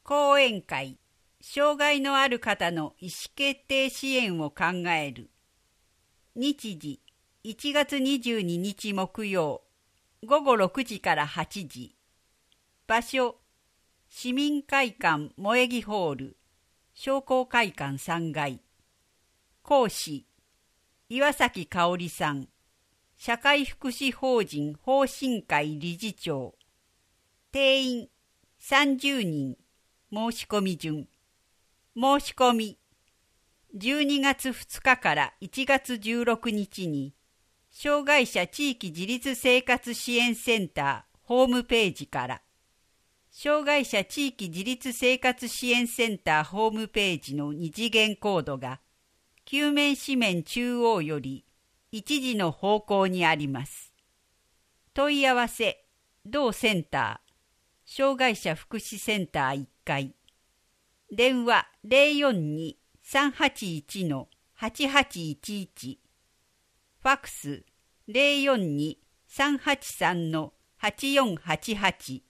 講演会、障害のある方の意思決定支援を考える。日時、1月22日木曜、午後6時から8時。場所、市民会館萌木ホール、商工会館3階。講師、岩崎香織さん、社会福祉法人法進会理事長。定員30人。申し込み順。申し込み。12月2日から1月16日に、障害者地域自立生活支援センターホームページから、障害者地域自立生活支援センターホームページの二次元コードが、球面紙面中央より1時の方向にあります。問い合わせ、同センター、障害者福祉センター1階。電話042-381-8811。ファクス042-383-8488。